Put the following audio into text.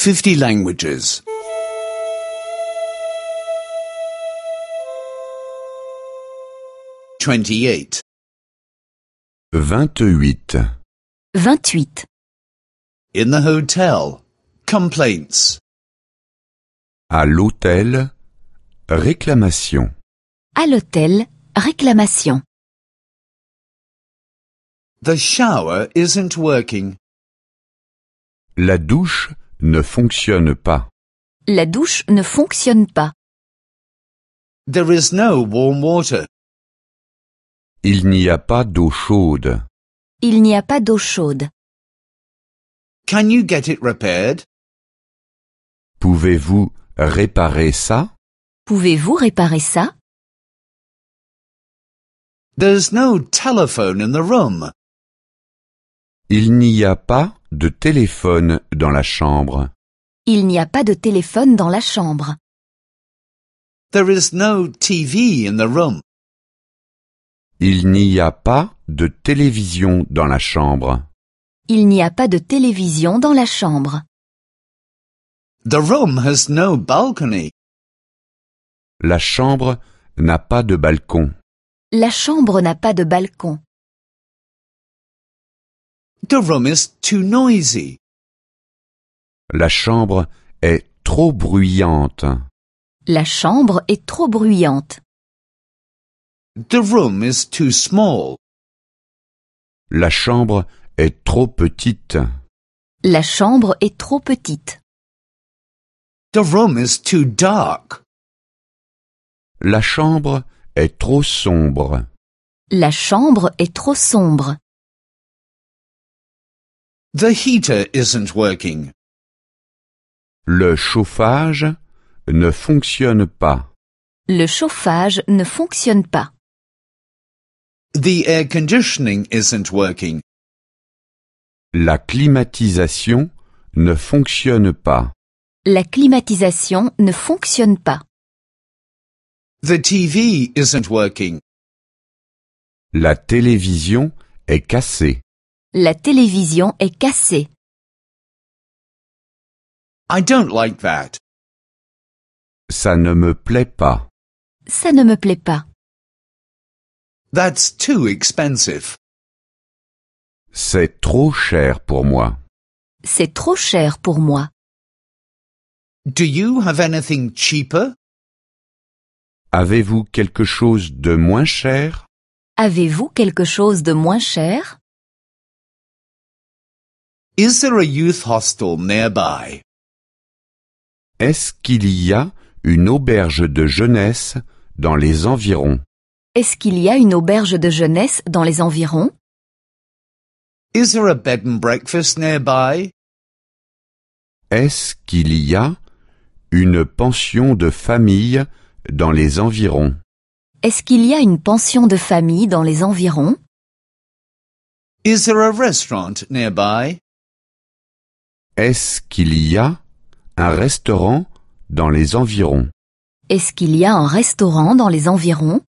50 languages. 28. 28. 28. In the hotel. Complaints. À l'hôtel, réclamation. À l'hôtel, réclamation. The shower isn't working. La douche ne fonctionne pas. La douche ne fonctionne pas. There is no warm water. Il n'y a pas d'eau chaude. Il n'y a pas d'eau chaude. Can you get it repaired? Pouvez-vous réparer ça? Pouvez-vous réparer ça? There's no telephone in the room. Il n'y a pas de téléphone dans la chambre. Il n'y a pas de téléphone dans la chambre. There is no TV in the room. Il n'y a pas de télévision dans la chambre. Il n'y a pas de télévision dans la chambre. The room has no balcony. La chambre n'a pas de balcon. La chambre n'a pas de balcon. The room is too noisy. La chambre est trop bruyante. La chambre est trop bruyante. The room is too small. La chambre est trop petite. La chambre est trop petite. The room is too dark. La chambre est trop sombre. La chambre est trop sombre. The heater isn't working. Le chauffage ne fonctionne pas. Le chauffage ne fonctionne pas. The air conditioning isn't working. La climatisation ne fonctionne pas. La climatisation ne fonctionne pas. The TV isn't working. La télévision est cassée. La télévision est cassée. I don't like that. Ça ne me plaît pas. Ça ne me plaît pas. That's too expensive. C'est trop cher pour moi. C'est trop cher pour moi. Do you have anything cheaper? Avez-vous quelque chose de moins cher? Avez-vous quelque chose de moins cher? Is there a youth hostel nearby? Est-ce qu'il y a une auberge de jeunesse dans les environs? Est-ce qu'il y a une auberge de jeunesse dans les environs? Is there a bed and breakfast nearby? Est-ce qu'il y a une pension de famille dans les environs? Est-ce qu'il y a une pension de famille dans les environs? Is there a restaurant nearby? Est-ce qu'il y a un restaurant dans les environs? Est-ce qu'il y a un restaurant dans les environs?